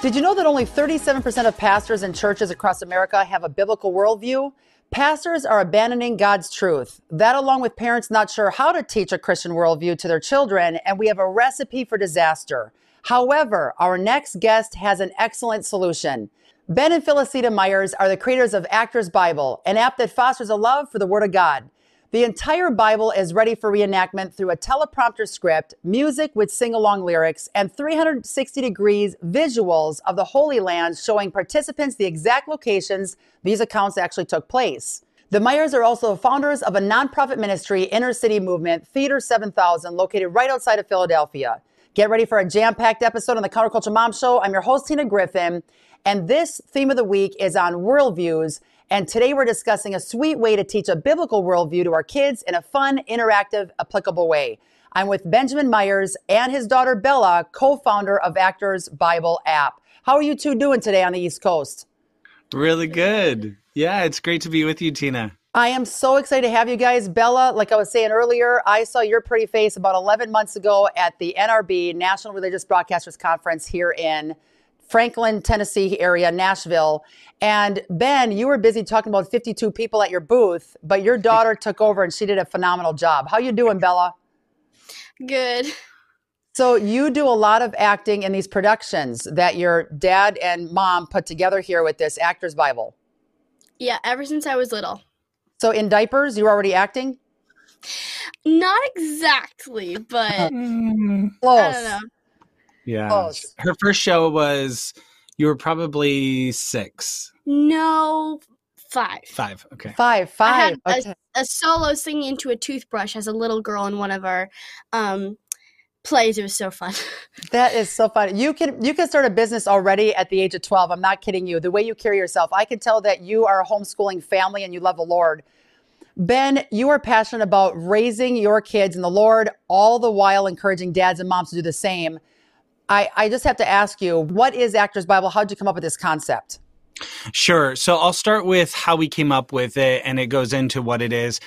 Did you know that only 37% of pastors and churches across America have a biblical worldview? Pastors are abandoning God's truth. That, along with parents not sure how to teach a Christian worldview to their children, and we have a recipe for disaster. However, our next guest has an excellent solution. Ben and Felicita Myers are the creators of Actors Bible, an app that fosters a love for the Word of God. The entire Bible is ready for reenactment through a teleprompter script, music with sing-along lyrics, and 360 degrees visuals of the Holy Land showing participants the exact locations these accounts actually took place. The Myers are also founders of a nonprofit ministry, Inner City Movement, Theater 7000, located right outside of Philadelphia. Get ready for a jam-packed episode on the Counterculture Mom Show. I'm your host, Tina Griffin, and this theme of the week is on worldviews. And today we're discussing a sweet way to teach a biblical worldview to our kids in a fun, interactive, applicable way. I'm with Benjamin Myers and his daughter Bella, co-founder of Actors Bible app. How are you two doing today on the East Coast? Really good. Yeah, it's great to be with you, Tina. I am so excited to have you guys. Bella, like I was saying earlier, I saw your pretty face about 11 months ago at the NRB, National Religious Broadcasters Conference here in Franklin, Tennessee area, Nashville. And Ben, you were busy talking about 52 people at your booth, but your daughter took over and she did a phenomenal job. How you doing, Bella? Good. So you do a lot of acting in these productions that your dad and mom put together here with this Actors Bible. Yeah, ever since I was little. So in diapers, you were already acting? Not exactly, but Close. I don't know. Yeah. Close. Her first show was, you were probably 6. No, 5. 5. Okay. Five. I had Okay. a solo singing into a toothbrush as a little girl in one of our plays. It was so fun. That is so fun. You can start a business already at the age of 12. I'm not kidding you. The way you carry yourself, I can tell that you are a homeschooling family and you love the Lord. Ben, you are passionate about raising your kids in the Lord, all the while encouraging dads and moms to do the same. I just have to ask you, what is Actors Bible? How did you come up with this concept? Sure. So I'll start with how we came up with it, and it goes into what it is.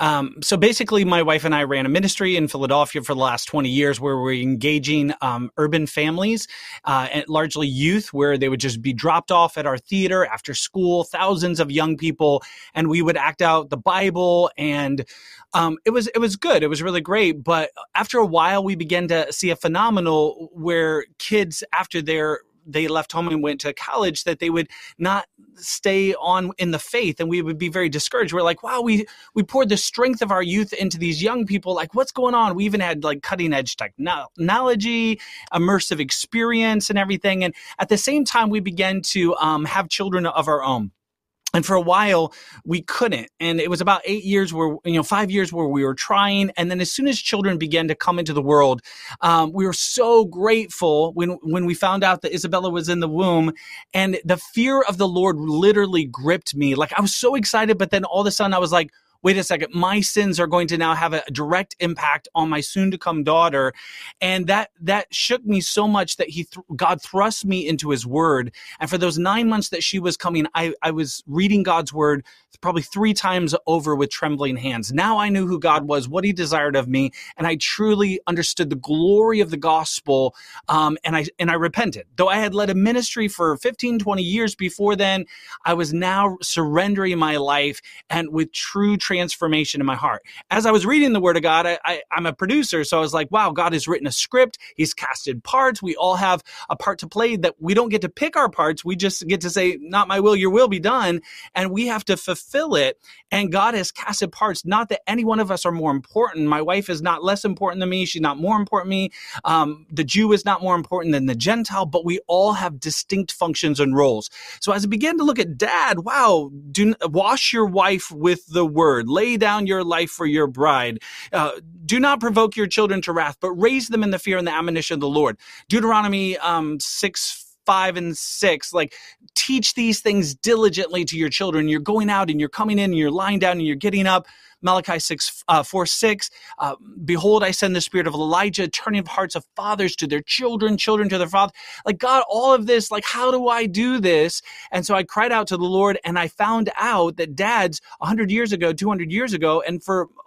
So basically, my wife and I ran a ministry in Philadelphia for the last 20 years where we're engaging urban families, and largely youth, where they would just be dropped off at our theater after school, thousands of young people, and we would act out the Bible. And it was good. It was really great. But after a while, we began to see a phenomenon where kids, after they left home and went to college, that they would not stay on in the faith, and we would be very discouraged. We're like, wow, we poured the strength of our youth into these young people. Like, what's going on? We even had like cutting edge technology, immersive experience and everything. And at the same time, we began to have children of our own. And for a while, we couldn't. And it was about 5 years where we were trying. And then as soon as children began to come into the world, we were so grateful when we found out that Isabella was in the womb. And the fear of the Lord literally gripped me. Like, I was so excited, but then all of a sudden I was like, wait a second, my sins are going to now have a direct impact on my soon-to-come daughter. And that shook me so much that God thrust me into his word. And for those 9 months that she was coming, I was reading God's word probably 3 times over with trembling hands. Now I knew who God was, what he desired of me, and I truly understood the glory of the gospel, and I repented. Though I had led a ministry for 15, 20 years before then, I was now surrendering my life and with true transformation in my heart. As I was reading the word of God, I'm a producer, so I was like, wow, God has written a script. He's casted parts. We all have a part to play that we don't get to pick our parts. We just get to say, not my will, your will be done. And we have to fulfill it. And God has casted parts. Not that any one of us are more important. My wife is not less important than me. She's not more important than me. The Jew is not more important than the Gentile, but we all have distinct functions and roles. So as I began to look at dad, wow, wash your wife with the word. Lay down your life for your bride. Do not provoke your children to wrath, but raise them in the fear and the admonition of the Lord. Deuteronomy 6:5 and 6, like, teach these things diligently to your children. You're going out and you're coming in and you're lying down and you're getting up. Malachi 4:6, behold, I send the spirit of Elijah, turning of hearts of fathers to their children, children to their fathers. Like, God, all of this, like, how do I do this? And so I cried out to the Lord, and I found out that dads 100 years ago, 200 years ago, and for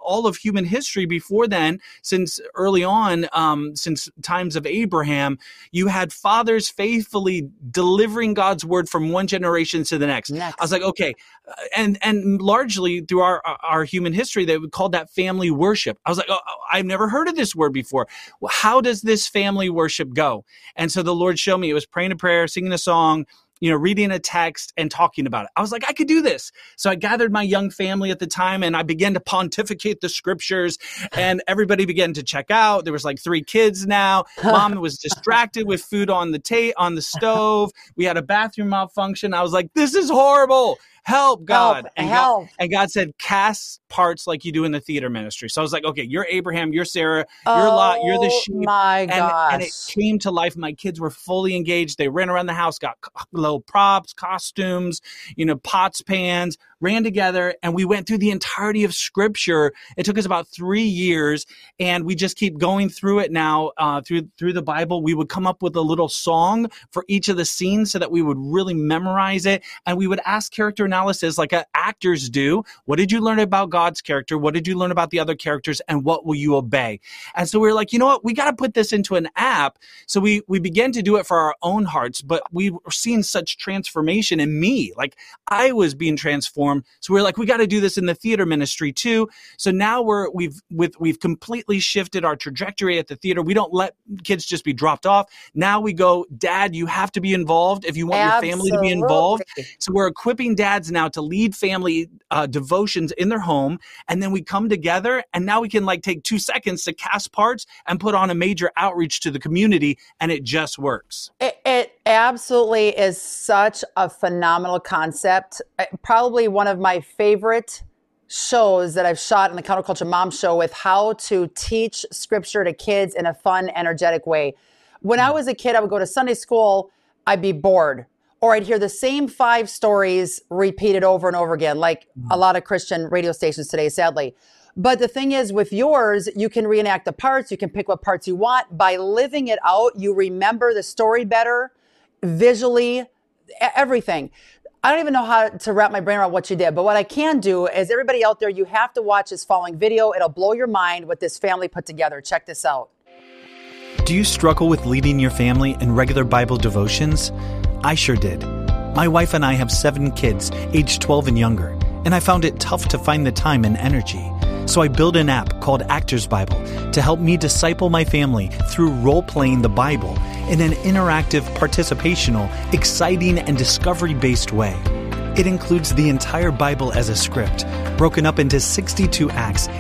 all of human history before then, since early on, since times of Abraham, you had fathers faithfully delivering God's word from one generation to the next. I was like, okay. And largely through our human history, they would call that family worship. I was like, oh, I've never heard of this word before. Well, how does this family worship go? And so the Lord showed me it was praying a prayer, singing a song, reading a text and talking about it. I was like, I could do this. So I gathered my young family at the time and I began to pontificate the scriptures and everybody began to check out. There was like 3 kids now. Mom was distracted with food on the stove. We had a bathroom malfunction. I was like, this is horrible. Help, God. Help. And God said, cast parts like you do in the theater ministry. So I was like, okay, you're Abraham, you're Sarah, you're Lot, you're the sheep. My gosh. And it came to life. My kids were fully engaged. They ran around the house, got little props, costumes, pots, pans, ran together. And we went through the entirety of scripture. It took us about 3 years. And we just keep going through it now, through the Bible. We would come up with a little song for each of the scenes so that we would really memorize it. And we would ask character analysis like actors do. What did you learn about God's character? What did you learn about the other characters? And what will you obey? And so we were like, you know what? We got to put this into an app. So we began to do it for our own hearts, but we were seeing such transformation in me. Like I was being transformed. So we were like, we got to do this in the theater ministry too. So now we've completely shifted our trajectory at the theater. We don't let kids just be dropped off. Now we go, Dad, you have to be involved if you want your family to be involved. So we're equipping dads now to lead family devotions in their home. And then we come together and now we can take 2 seconds to cast parts and put on a major outreach to the community. And it just works. It absolutely is such a phenomenal concept. Probably one of my favorite shows that I've shot in the Counterculture Mom Show with how to teach scripture to kids in a fun, energetic way. When I was a kid, I would go to Sunday school, I'd be bored. Or I'd hear the same 5 stories repeated over and over again, like a lot of Christian radio stations today, sadly. But the thing is, with yours, you can reenact the parts. You can pick what parts you want. By living it out, you remember the story better, visually, everything. I don't even know how to wrap my brain around what you did. But what I can do is, everybody out there, you have to watch this following video. It'll blow your mind what this family put together. Check this out. Do you struggle with leading your family in regular Bible devotions? I sure did. My wife and I have 7 kids, aged 12 and younger, and I found it tough to find the time and energy. So I built an app called Actors Bible to help me disciple my family through role-playing the Bible in an interactive, participational, exciting, and discovery-based way. It includes the entire Bible as a script, broken up into 62 acts,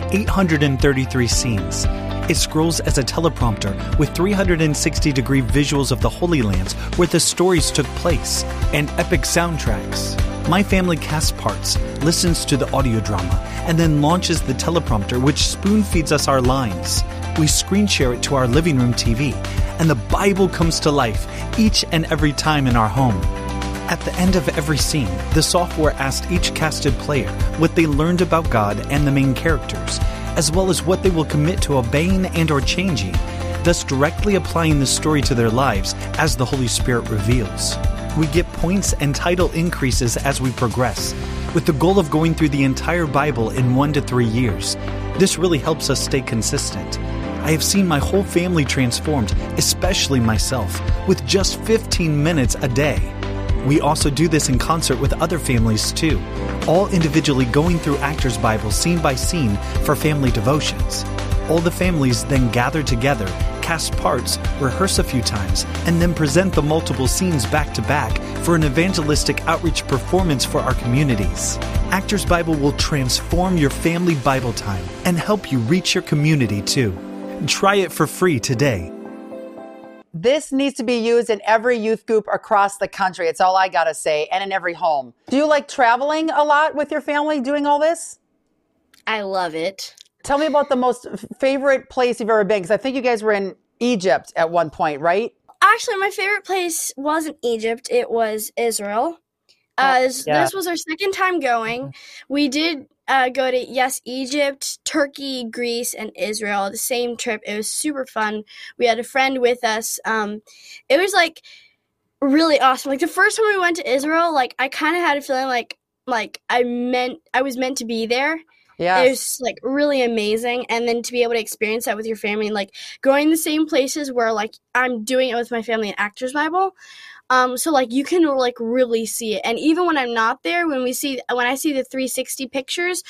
833 scenes. It scrolls as a teleprompter with 360-degree visuals of the Holy Lands where the stories took place, and epic soundtracks. My family casts parts, listens to the audio drama, and then launches the teleprompter, which spoon-feeds us our lines. We screen share it to our living room TV, and the Bible comes to life each and every time in our home. At the end of every scene, the software asked each casted player what they learned about God and the main characters, as well as what they will commit to obeying and or changing, thus directly applying the story to their lives as the Holy Spirit reveals. We get points and title increases as we progress, with the goal of going through the entire Bible in 1 to 3 years. This really helps us stay consistent. I have seen my whole family transformed, especially myself, with just 15 minutes a day. We also do this in concert with other families too, all individually going through Actors Bible scene by scene for family devotions. All the families then gather together, cast parts, rehearse a few times, and then present the multiple scenes back to back for an evangelistic outreach performance for our communities. Actors Bible will transform your family Bible time and help you reach your community too. Try it for free today. This needs to be used in every youth group across the country. It's all I got to say, and in every home. Do you like traveling a lot with your family doing all this? I love it. Tell me about the most favorite place you've ever been, because I think you guys were in Egypt at one point, right? Actually, my favorite place wasn't Egypt. It was Israel. This was our second time going. We did go to, Egypt, Turkey, Greece, and Israel, the same trip. It was super fun. We had a friend with us. It was, really awesome. The first time we went to Israel, I kind of had a feeling like I was meant to be there. Yeah. It was like really amazing. And then to be able to experience that with your family and like going the same places where like I'm doing it with my family in Actors Bible. So like you can like really see it. And even when I'm not there, when I see the 360 pictures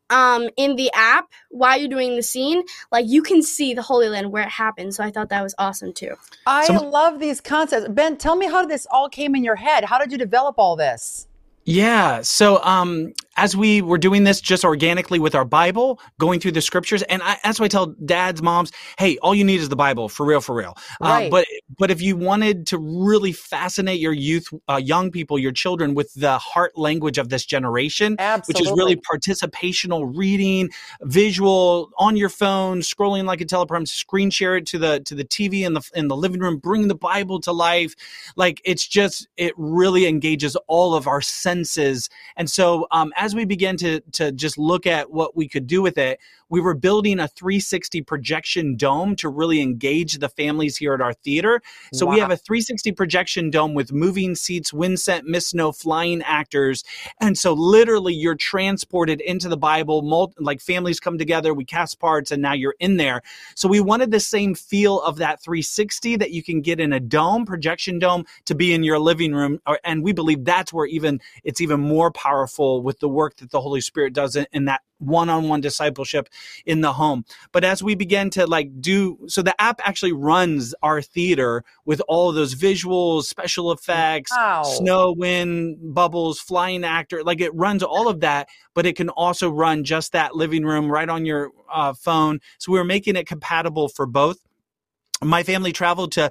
in the app while you're doing the scene, like you can see the Holy Land where it happened. So I thought that was awesome too. I love these concepts. Ben, tell me how this all came in your head. How did you develop all this? Yeah. So as we were doing this just organically with our Bible, going through the scriptures, and that's why I tell dads, moms, hey, all you need is the Bible, for real, for real. Right. But if you wanted to really fascinate your youth, young people, your children with the heart language of this generation, Absolutely. which is really participational reading, visual, on your phone, scrolling like a teleprompter, screen share it to the TV in the living room, bring the Bible to life. Like it really engages all of our senses. And so as we began to just look at what we could do with it, we were building a 360 projection dome to really engage the families here at our theater. So we have a 360 projection dome with moving seats, wind sent, mist snow, flying actors. And so literally you're transported into the Bible, like families come together, we cast parts, and now you're in there. So we wanted the same feel of that 360 that you can get in a dome, projection dome, to be in your living room. And we believe that's where it's even more powerful with the work that the Holy Spirit does in that one-on-one discipleship in the home. But as we began to so the app actually runs our theater with all of those visuals, special effects, snow, wind, bubbles, flying actor, like it runs all of that, but it can also run just that living room right on your phone. So we're making it compatible for both. My family traveled to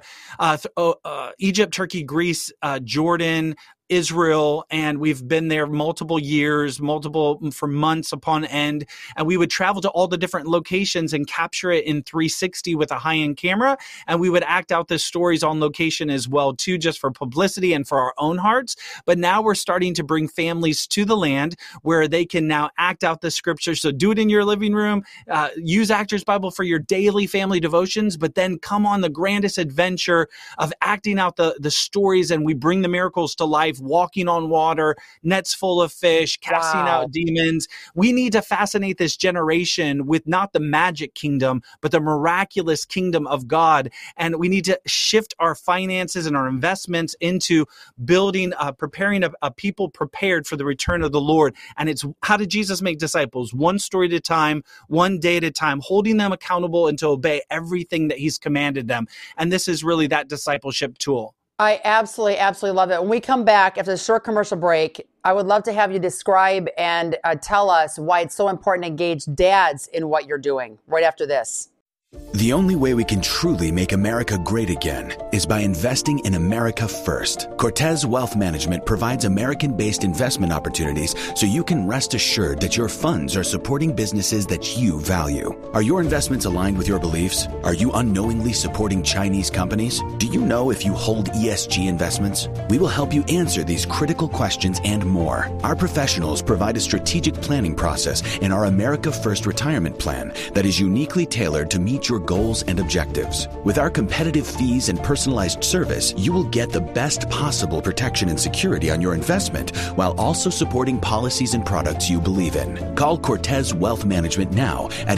Egypt, Turkey, Greece, Jordan, Israel, and we've been there multiple years, for months upon end. And we would travel to all the different locations and capture it in 360 with a high-end camera. And we would act out the stories on location as well, too, just for publicity and for our own hearts. But now we're starting to bring families to the land where they can now act out the scriptures. So do it in your living room, use Actors Bible for your daily family devotions, but then come on the grandest adventure of acting out the stories, and we bring the miracles to life, walking on water, nets full of fish, casting out demons. We need to fascinate this generation with not the magic kingdom, but the miraculous kingdom of God. And we need to shift our finances and our investments into building, preparing a people prepared for the return of the Lord. And it's how did Jesus make disciples? One story at a time, one day at a time, holding them accountable and to obey everything that he's commanded them. And this is really that discipleship tool. I absolutely love it. When we come back after the short commercial break, I would love to have you describe and tell us why it's so important to engage dads in what you're doing right after this. The only way we can truly make America great again is by investing in America first. Cortez Wealth Management provides American-based investment opportunities so you can rest assured that your funds are supporting businesses that you value. Are your investments aligned with your beliefs? Are you unknowingly supporting Chinese companies? Do you know if you hold ESG investments? We will help you answer these critical questions and more. Our professionals provide a strategic planning process in our America First retirement plan that is uniquely tailored to meet your goals and objectives. With our competitive fees and personalized service, you will get the best possible protection and security on your investment while also supporting policies and products you believe in. Call Cortez Wealth Management now at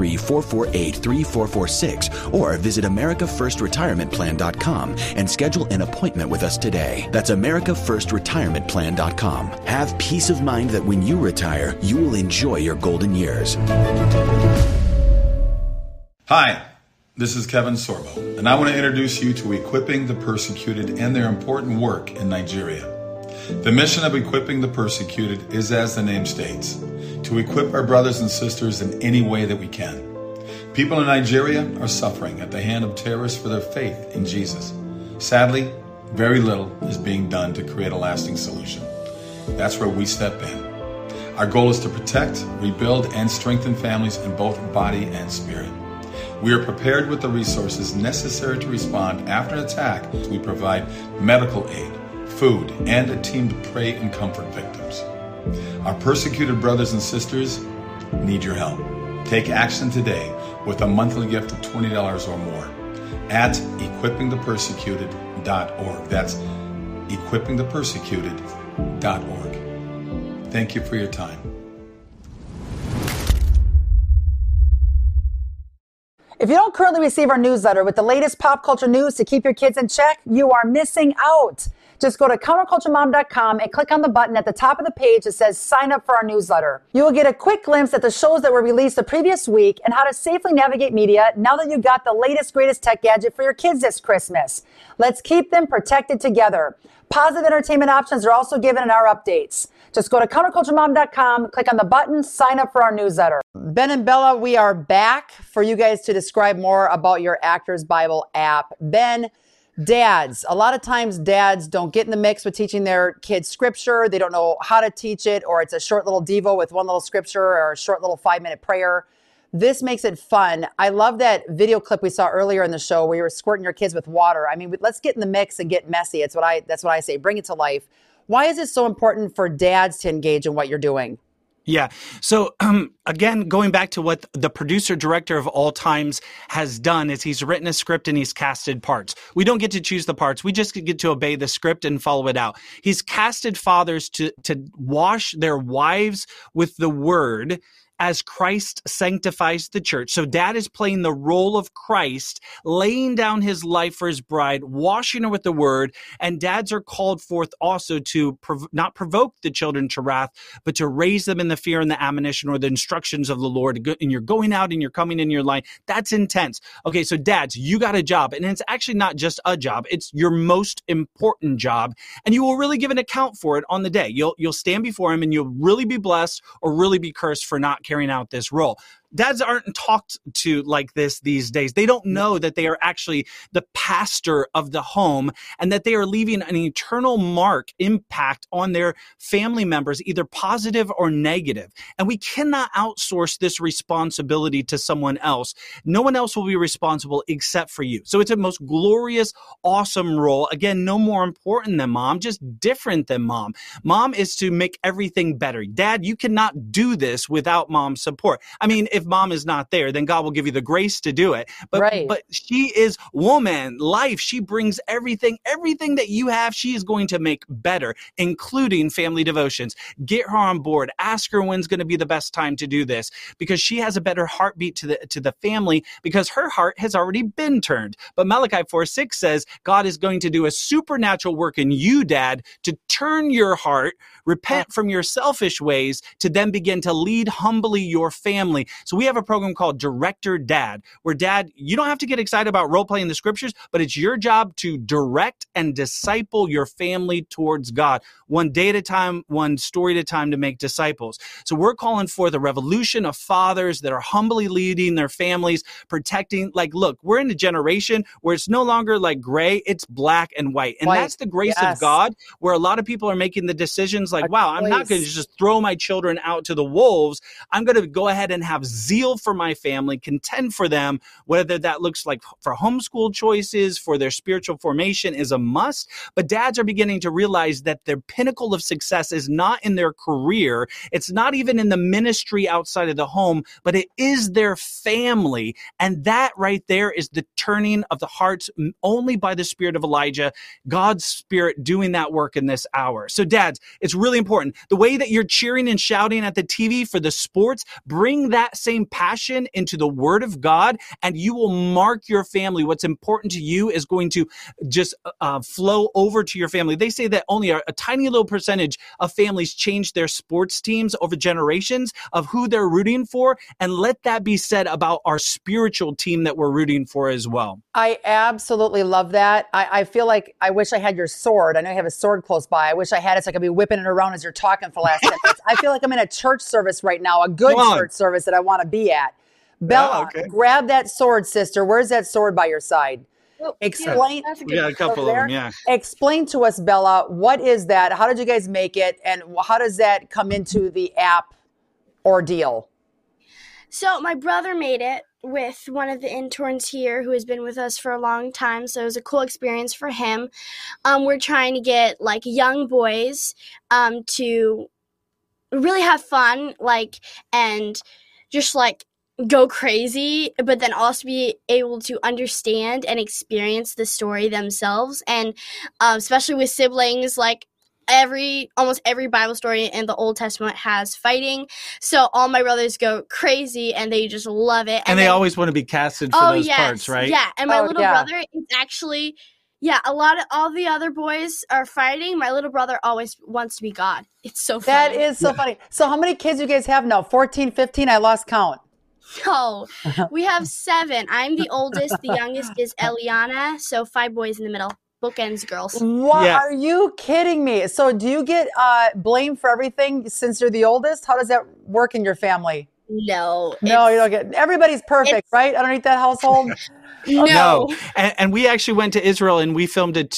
813-448-3446 or visit AmericaFirstRetirementPlan.com and schedule an appointment with us today. That's AmericaFirstRetirementPlan.com. Have peace of mind that when you retire, you will enjoy your golden years. Hi, this is Kevin Sorbo, and I want to introduce you to Equipping the Persecuted and their important work in Nigeria. The mission of Equipping the Persecuted is, as the name states, to equip our brothers and sisters in any way that we can. People in Nigeria are suffering at the hand of terrorists for their faith in Jesus. Sadly, very little is being done to create a lasting solution. That's where we step in. Our goal is to protect, rebuild, and strengthen families in both body and spirit. We are prepared with the resources necessary to respond after an attack. We provide medical aid, food, and a team to pray and comfort victims. Our persecuted brothers and sisters need your help. Take action today with a monthly gift of $20 or more at equippingthepersecuted.org. That's equippingthepersecuted.org. Thank you for your time. If you don't currently receive our newsletter with the latest pop culture news to keep your kids in check, you are missing out. Just go to counterculturemom.com and click on the button at the top of the page that says sign up for our newsletter. You will get a quick glimpse at the shows that were released the previous week and how to safely navigate media now that you got the latest, greatest tech gadget for your kids this Christmas. Let's keep them protected together. Positive entertainment options are also given in our updates. Just go to counterculturemom.com, click on the button, sign up for our newsletter. Ben and Bella, we are back for you guys to describe more about your Actors Bible app. Ben, dads, a lot of times dads don't get in the mix with teaching their kids scripture. They don't know how to teach it, or it's a short little devo with one little scripture or a short little 5-minute prayer. This makes it fun. I love that video clip we saw earlier in the show where you were squirting your kids with water. I mean, let's get in the mix and get messy. That's what I say. Bring it to life. Why is it so important for dads to engage in what you're doing? Yeah. So again, going back to what the producer director of All Times has done is he's written a script and he's casted parts. We don't get to choose the parts. We just get to obey the script and follow it out. He's casted fathers to wash their wives with the word as Christ sanctifies the church. So dad is playing the role of Christ, laying down his life for his bride, washing her with the word. And dads are called forth also to not provoke the children to wrath, but to raise them in the fear and the admonition or the instructions of the Lord. And you're going out and you're coming in your line. That's intense. Okay, so dads, you got a job. And it's actually not just a job. It's your most important job. And you will really give an account for it on the day. You'll stand before him and you'll really be blessed or really be cursed for not carrying out this role. Dads aren't talked to like this these days. They don't know that they are actually the pastor of the home and that they are leaving an eternal impact on their family members, either positive or negative. And we cannot outsource this responsibility to someone else. No one else will be responsible except for you. So it's a most glorious, awesome role. Again, no more important than mom, just different than mom. Mom is to make everything better. Dad, you cannot do this without mom's support. I mean, if mom is not there, then God will give you the grace to do it. But she is woman, life. She brings everything that you have, she is going to make better, including family devotions. Get her on board. Ask her when's going to be the best time to do this, because she has a better heartbeat to the family, because her heart has already been turned. But Malachi 4:6 says God is going to do a supernatural work in you, dad, to turn your heart, repent from your selfish ways, to then begin to lead humbly your family. So we have a program called Director Dad, where dad, you don't have to get excited about role playing the scriptures, but it's your job to direct and disciple your family towards God, one day at a time, one story at a time, to make disciples. So we're calling for the revolution of fathers that are humbly leading their families, protecting. Like, look, we're in a generation where it's no longer like gray, it's black and white. And that's the grace of God, where a lot of people are making the decisions like, wow, I'm not going to just throw my children out to the wolves. I'm going to go ahead and have zeal for my family, contend for them, whether that looks like for homeschool choices, for their spiritual formation is a must. But dads are beginning to realize that their pinnacle of success is not in their career. It's not even in the ministry outside of the home, but it is their family. And that right there is the turning of the hearts only by the spirit of Elijah, God's spirit doing that work in this hour. So dads, it's really important. The way that you're cheering and shouting at the TV for the sports, bring that same passion into the word of God, and you will mark your family. What's important to you is going to just flow over to your family. They say that only a tiny little percentage of families change their sports teams over generations of who they're rooting for. And let that be said about our spiritual team that we're rooting for as well. I absolutely love that. I feel like I wish I had your sword. I know you have a sword close by. I wish I had it so I could be whipping it around as you're talking for the last 10 minutes. I feel like I'm in a church service right now, a good church service that I want to be at. Bella, grab that sword, sister. Where's that sword by your side? Explain. Yeah, a couple of them, yeah. Explain to us, Bella, what is that? How did you guys make it? And how does that come into the app ordeal? So my brother made it with one of the interns here who has been with us for a long time. So it was a cool experience for him. We're trying to get like young boys to really have fun, like, and just like go crazy, but then also be able to understand and experience the story themselves. And especially with siblings, like, almost every Bible story in the Old Testament has fighting. So all my brothers go crazy and they just love it. And they always want to be casted for those parts, right? Yeah. And my little brother is actually, all the other boys are fighting. My little brother always wants to be God. It's so funny. That is so funny. So how many kids you guys have now? 14, 15? I lost count. No, we have 7. I'm the oldest. The youngest is Eliana. So 5 boys in the middle. Bookends girls. What? Yeah. Are you kidding me? So do you get blamed for everything since you're the oldest? How does that work in your family? No, you don't get. Everybody's perfect, right? Underneath that household. No. And we actually went to Israel and we filmed a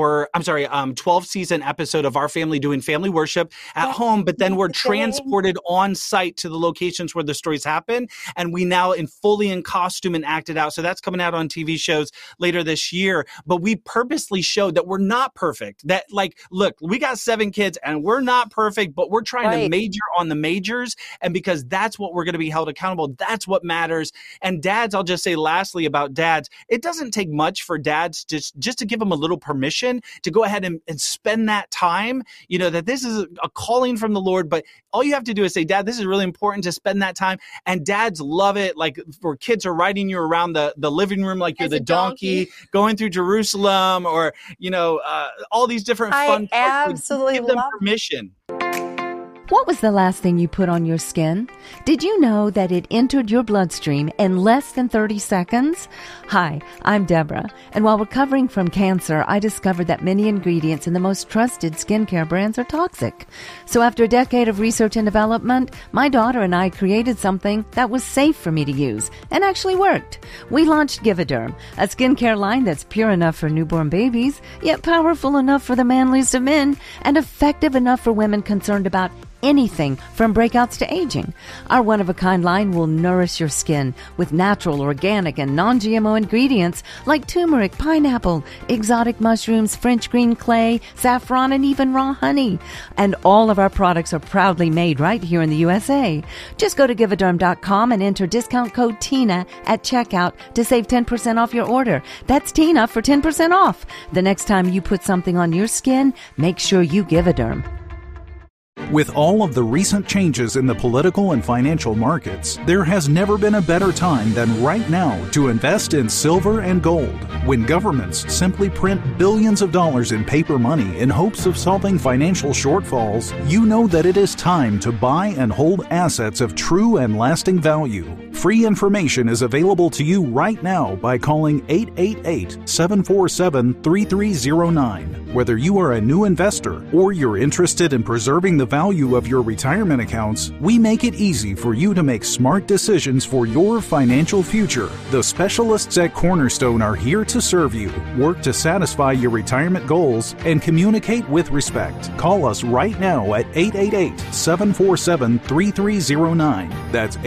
12-season episode of our family doing family worship at home, but then we're transported on site to the locations where the stories happen. And we now fully in costume and acted out. So that's coming out on TV shows later this year. But we purposely showed that we're not perfect. That look, we got 7 kids and we're not perfect, but we're trying to major on the majors. And because that's what we're going to be held accountable. That's what matters. And dads, I'll just say lastly about dads, it doesn't take much for dads just to give them a little permission to go ahead and spend that time, that this is a calling from the Lord. But all you have to do is say, Dad, this is really important to spend that time. And dads love it. Like for kids are riding you around the living room like you're the donkey going through Jerusalem or, all these different fun I absolutely give them love permission. What was the last thing you put on your skin? Did you know that it entered your bloodstream in less than 30 seconds? Hi, I'm Deborah, and while recovering from cancer, I discovered that many ingredients in the most trusted skincare brands are toxic. So after a decade of research and development, my daughter and I created something that was safe for me to use and actually worked. We launched Givaderm, a skincare line that's pure enough for newborn babies, yet powerful enough for the manliest of men, and effective enough for women concerned about anything from breakouts to aging. Our one-of-a-kind line will nourish your skin with natural, organic, and non-GMO ingredients like turmeric, pineapple, exotic mushrooms, French green clay, saffron, and even raw honey. And all of our products are proudly made right here in the USA. Just go to Givaderm.com and enter discount code TINA at checkout to save 10% off your order. That's TINA for 10% off. The next time you put something on your skin, make sure you Givaderm. With all of the recent changes in the political and financial markets, there has never been a better time than right now to invest in silver and gold. When governments simply print billions of dollars in paper money in hopes of solving financial shortfalls, you know that it is time to buy and hold assets of true and lasting value. Free information is available to you right now by calling 888-747-3309. Whether you are a new investor or you're interested in preserving the value of your retirement accounts, we make it easy for you to make smart decisions for your financial future. The specialists at Cornerstone are here to serve you, work to satisfy your retirement goals, and communicate with respect. Call us right now at 888-747-3309. That's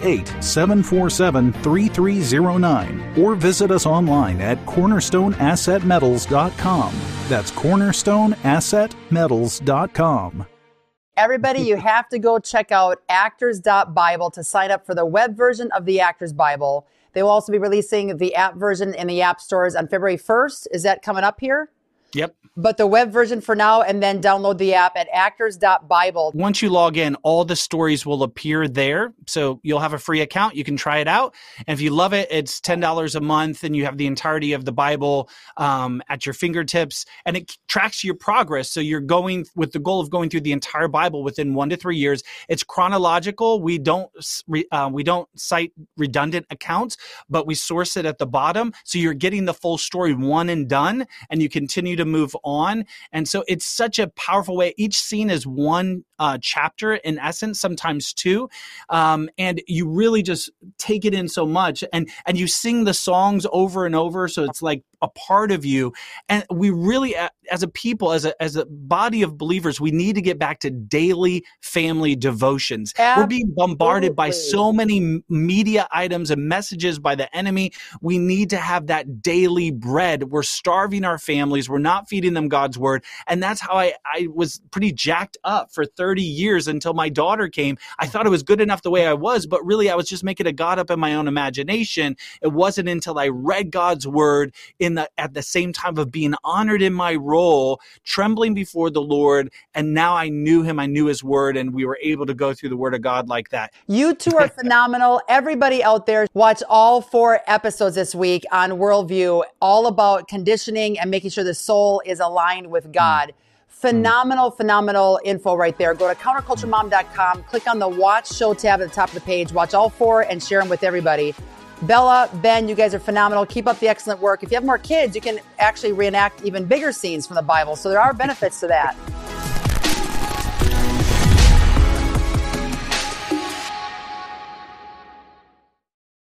888-747-3309. Or visit us online at cornerstoneassetmetals.com. That's cornerstoneassetmetals.com. Everybody, you have to go check out actors.bible to sign up for the web version of the Actors Bible. They will also be releasing the app version in the app stores on February 1st. Is that coming up here? Yep. But the web version for now, and then download the app at actors.bible. Once you log in, all the stories will appear there. So you'll have a free account. You can try it out. And if you love it, it's $10 a month and you have the entirety of the Bible at your fingertips. And it tracks your progress. So you're going with the goal of going through the entire Bible within 1 to 3 years. It's chronological. We don't cite redundant accounts, but we source it at the bottom. So you're getting the full story one and done, and you continue to move on. And so it's such a powerful way. Each scene is one chapter in essence, sometimes 2. And you really just take it in so much, and you sing the songs over and over. So it's like a part of you. And we really, as a people, as a body of believers, we need to get back to daily family devotions. Absolutely. We're being bombarded by so many media items and messages by the enemy. We need to have that daily bread. We're starving our families. We're not feeding them God's word. And that's how I was pretty jacked up for 30 years until my daughter came. I thought it was good enough the way I was, but really I was just making a God up in my own imagination. It wasn't until I read God's word in at the same time of being honored in my role, trembling before the Lord. And now I knew him, I knew his word, and we were able to go through the word of God like that. You two are phenomenal. Everybody out there, watch all 4 episodes this week on Worldview, all about conditioning and making sure the soul is aligned with God. Phenomenal info right there. Go to counterculturemom.com, click on the watch show tab at the top of the page, watch all 4 and share them with everybody. Bella, Ben, you guys are phenomenal. Keep up the excellent work. If you have more kids, you can actually reenact even bigger scenes from the Bible. So there are benefits to that.